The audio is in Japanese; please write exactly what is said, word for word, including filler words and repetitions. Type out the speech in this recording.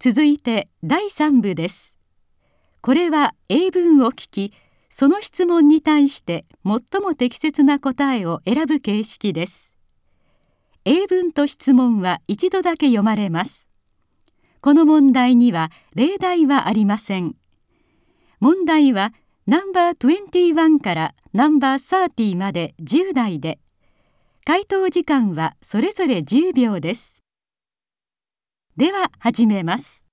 続いてだいさん部です。これは英文を聞き、その質問に対して最も適切な答えを選ぶ形式です。英文と質問は一度だけ読まれます。この問題には例題はありません。問題はナンバーにじゅういちからナンバーさんじゅうまでじゅう題で、回答時間はそれぞれじゅうびょうです。では始めます。